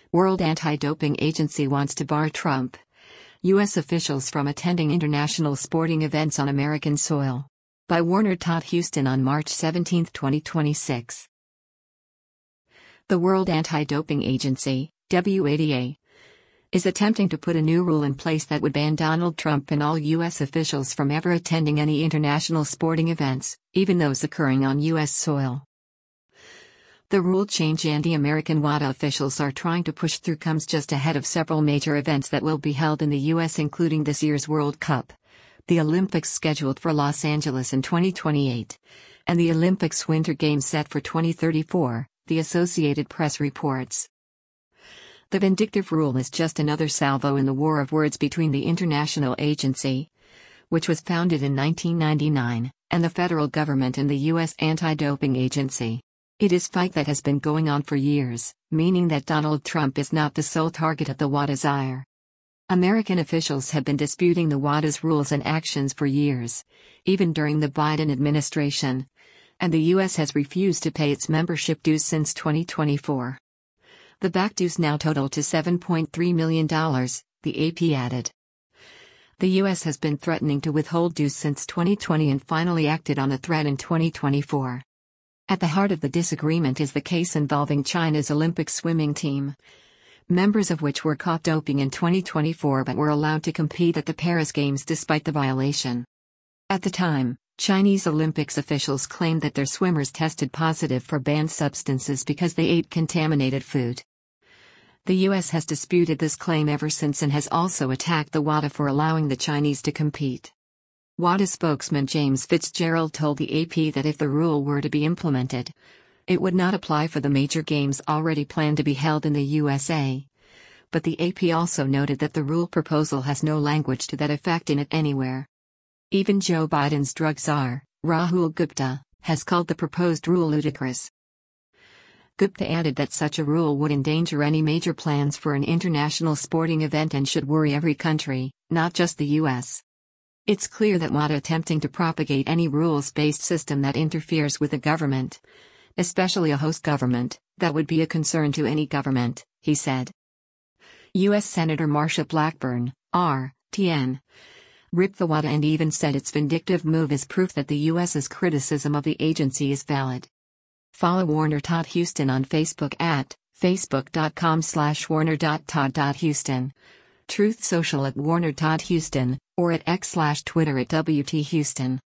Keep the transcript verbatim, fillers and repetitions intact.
World Anti-Doping Agency wants to bar Trump. U S officials from attending international sporting events on American soil. By Warner Todd Huston on March seventeenth, twenty twenty-six. The World Anti-Doping Agency, W A D A, is attempting to put a new rule in place that would ban Donald Trump and all U S officials from ever attending any international sporting events, even those occurring on U S soil. The rule change anti-American WADA officials are trying to push through comes just ahead of several major events that will be held in the U S, including this year's World Cup, the Olympics scheduled for Los Angeles in twenty twenty-eight, and the Olympics Winter Games set for twenty thirty-four, the Associated Press reports. The vindictive rule is just another salvo in the war of words between the International Agency, which was founded in nineteen ninety-nine, and the federal government and the U S Anti-Doping Agency. It is a fight that has been going on for years, meaning that Donald Trump is not the sole target of the WADA's ire. American officials have been disputing the WADA's rules and actions for years, even during the Biden administration, and the U S has refused to pay its membership dues since twenty twenty-four. The back dues now total to seven point three million dollars, the A P added. The U S has been threatening to withhold dues since twenty twenty and finally acted on the threat in twenty twenty-four. At the heart of the disagreement is the case involving China's Olympic swimming team, members of which were caught doping in twenty twenty-four but were allowed to compete at the Paris Games despite the violation. At the time, Chinese Olympics officials claimed that their swimmers tested positive for banned substances because they ate contaminated food. The U S has disputed this claim ever since and has also attacked the WADA for allowing the Chinese to compete. WADA spokesman James Fitzgerald told the A P that if the rule were to be implemented, it would not apply for the major games already planned to be held in the U S A. But the A P also noted that the rule proposal has no language to that effect in it anywhere. Even Joe Biden's drug czar, Rahul Gupta, has called the proposed rule ludicrous. Gupta added that such a rule would endanger any major plans for an international sporting event and should worry every country, not just the U S. It's clear that WADA attempting to propagate any rules-based system that interferes with a government, especially a host government, that would be a concern to any government, he said. U S Senator Marsha Blackburn, R T N, ripped the WADA and even said its vindictive move is proof that the U S's criticism of the agency is valid. Follow Warner Todd Huston on Facebook at facebook.com slash warner.todd.huston, Truth Social at Warner Todd Huston, or at X slash Twitter at W T Huston.